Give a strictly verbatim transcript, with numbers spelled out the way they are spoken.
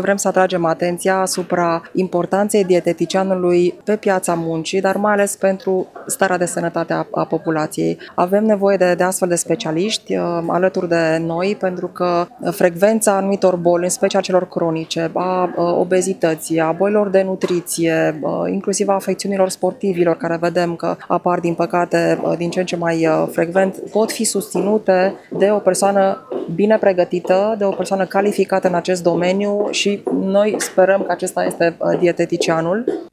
Vrem să atragem atenția asupra importanței dieteticianului pe piața muncii, dar mai ales pentru starea de sănătate a, a populației. Avem nevoie de, de astfel de specialiști uh, alături de noi, pentru că frecvența anumitor boli, în special celor cronice, a uh, obezității, a bolilor de nutriție, uh, inclusiv a afecțiunilor sportivilor, care vedem că apar, din păcate, uh, din ce în ce mai uh, frecvent, pot fi susținute de o persoană bine pregătită, de o persoană calificată în acest domeniu și noi sperăm că acesta este dieteticianul.